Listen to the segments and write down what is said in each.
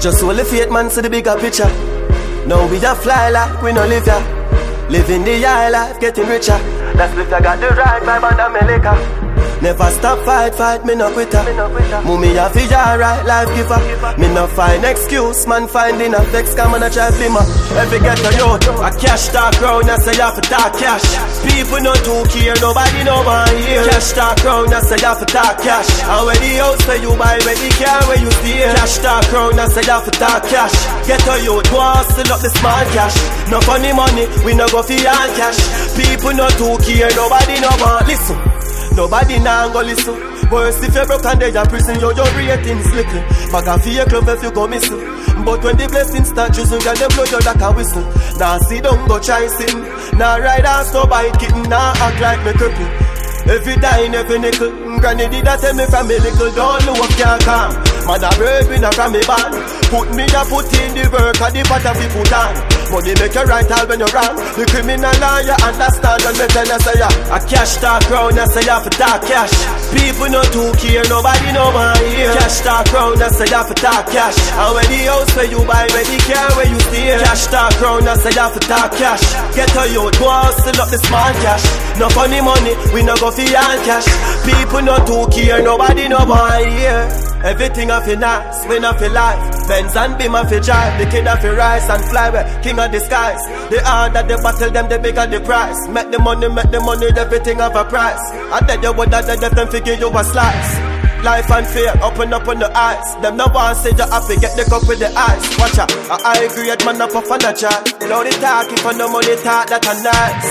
Just hold the faith, man, see the bigger picture. Now we a fly like we no live ya. Living the high life, getting richer. That's if I got the right vibe and I'm a liquor. Never stop fight, me no quitter. Mummy a fi right, life giver. Me no find excuse, man finding a vex. Come on a try blimmer. Every ghetto youth, a cash talk round, I say you have to talk cash. People no too care, nobody no one here. Cash talk round, I say you have to talk cash. And when the house where you buy, when the car where you steal. Cash talk round, I say you have to talk cash. Ghetto youth, go hustle up the small cash. No funny money, we no go fi all cash. People no too care, nobody no one listen. Nobody now go listen. Worse if you're broke and they're in prison, your ratings little. Bag a fake club if you go missing. But when the blessings start choosing, girl, they blow you like a whistle. Now see don't go chasing. Now ride ass no bite kitten. Now act like me cripple. Every dime, every nickel. Granny did that tell me from me little. Don't know what can't come. Man a breadwinner from me band. Put me a put in the work and the pot of the put on. Money make you right all when you're wrong. The criminal law you understand when me tell you say ya. A cash talk round and say you have to talk cash. People no too care, nobody no one here. Cash talk round and say you have to talk cash. And when the house where you buy, when the car where you steal. Cash talk round and say you have to talk cash. Get a youth, go hustle up the small cash. No funny money, we no go fi all cash. People no too care, nobody no one here. Everything I feel nice, when I feel life. Benz and beam I feel drive. The kid I feel rise and fly where king of the skies. The harder the battle, them the bigger the price. Make the money, everything have a price. I tell you what that them figure you a slice. Life and fear, open up on the eyes. Them no one say you happy, get the cup with the ice. Watch out, I agree, man up for a child. Blow the talk, if I no money talk, that a nice.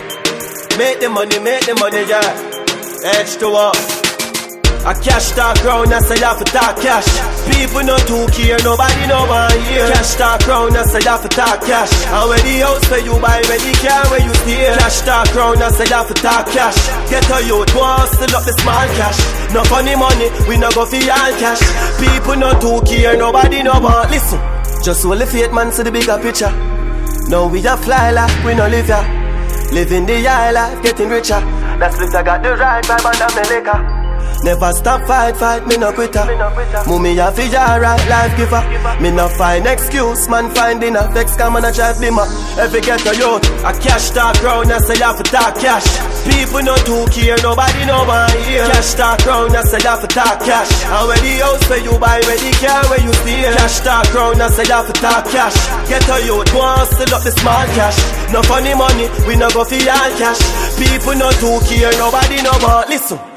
Make the money, yeah. H2O. A cash talk round, I say you have to talk cash. People no too care, nobody no one here. Cash talk round, I say you have to talk cash. And when the house where you buy, when the car where you steal. Cash talk round, I say you have to talk cash. Get a youth, go hustle up the small cash. No funny money, we no go fi all cash. People no too care, nobody no one listen. Just hold the faith, man, see the bigger picture. Now we a fly like we no live ya. Living the high life, getting richer. That's if I got the right vibe and I'm a liquor. Never stop fight, me no quitter. Mummy a fi right, life giver. Me no find excuse, man finding a vex. Come on a try blimmer. Every ghetto youth, a cash talk round, I say you have to talk cash. People no too care, nobody no one here. Cash talk round, I say you have to talk cash. And when the house where you buy, when the car where you steal. Cash talk round, I say you have to talk cash. Ghetto youth, go hustle up the small cash. No funny money, we no go fi all cash. People no too care, nobody no one listen.